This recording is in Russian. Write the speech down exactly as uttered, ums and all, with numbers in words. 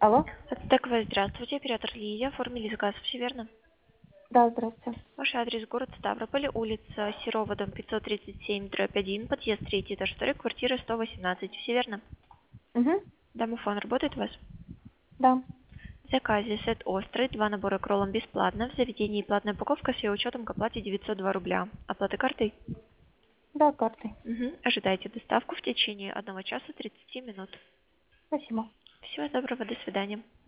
Алло? Так, вы здравствуйте, оператор Лилия, оформили заказ, все верно? Да, здравствуйте. Ваш адрес город Ставрополь, улица Серова, дом пятьсот тридцать семь, дробь один, подъезд третий, этаж второй, квартира сто восемнадцать, все верно? Угу. Домофон работает у вас? Да. В заказе сет острый, два набора к роллам бесплатно, в заведении платная упаковка с ее учетом к оплате девятьсот два рубля. Оплата картой? Да, картой. Угу. Ожидайте доставку в течение одного часа тридцати минут. Спасибо. Всего доброго, до свидания.